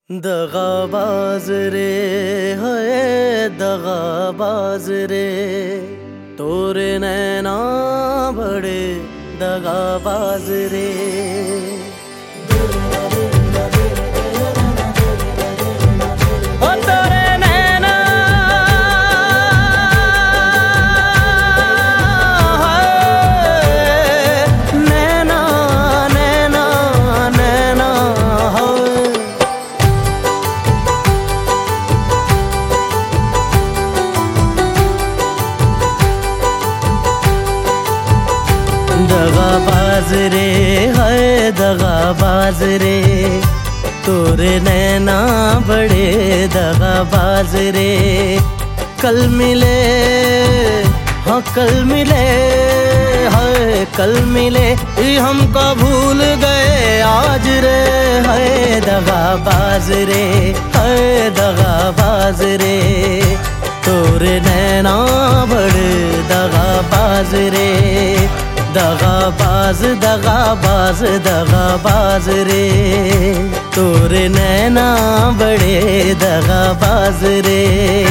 दगाबाज रे है दगाबाज रे, तोरे नैना बड़े दगाबाज रे। दगाबाज रे है दगाबाज रे, तोरे नैना बड़े दगाबाज रे। कल मिले हाँ कल मिले है कल मिले, हमको भूल गए आज रे। है दगाबाज रे है दगाबाज रे, तोरे नैना बड़े दगाबाज रे। दगाबाज दगाबाज दगाबाज रे, तोरे नैना बड़े दगाबाज रे।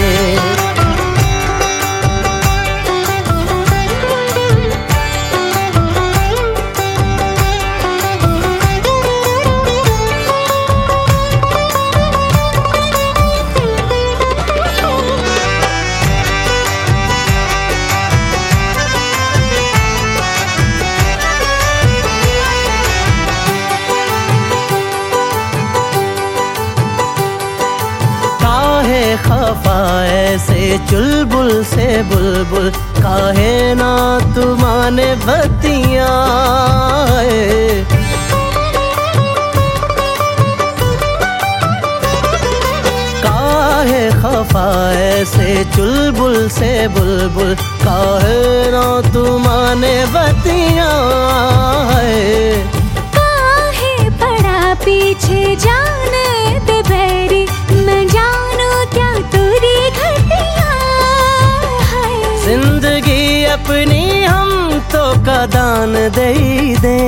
खफा ऐसे चुलबुल से बुलबुल, काहे ना तुमाने बतिया। काहे खफा ऐसे चुलबुल से बुलबुल, काहे ना तुमाने बतिया। काहे पड़ा पीछे जाने दे बैरी, मैं जानू क्या तेरी घटिया है। जिंदगी अपनी हम तो का दान दे दे,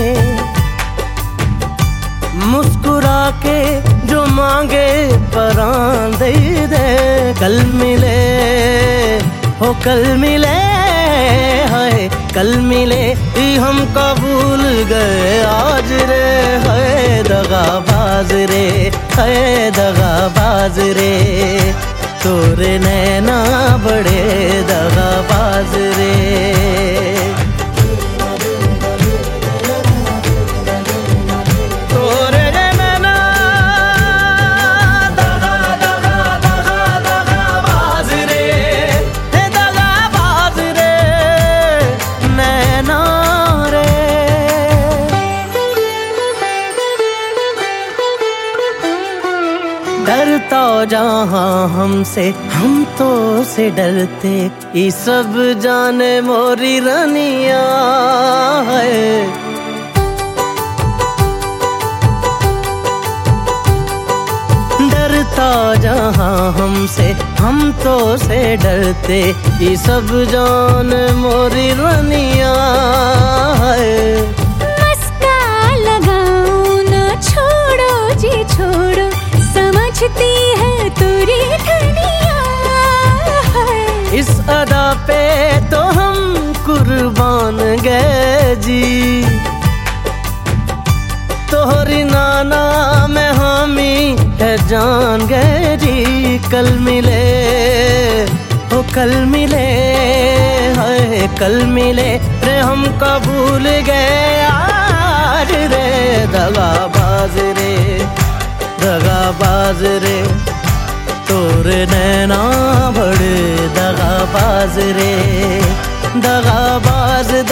मुस्कुरा के जो मांगे परान दे दे। कल मिले हो कल मिले है कल मिले, हम भूल गए आज रे। है दगाबाज रे है दगाबाज रे, तोरे नैना बड़े दगाबाज रे। डरता जहाँ हमसे हम तो से डरते, ये सब जाने मोरी रनिया है। डरता जहाँ हमसे हम तो से डरते, ये सब जान मोरी रनिया है। मस्का लगाओ ना छोड़ो जी छोड़ो, समझती है तेरी धनिया है। इस अदा पे तो हम कुर्बान गए जी, तोहरी नाना में हामी है जान गए जी। कल मिले हो कल मिले है कल मिले रे, हमको भूल गए आज रे। दगाबाज रे दगाबाज रे, तोरे नैना बड़े दगाबाज रे। दगाबाज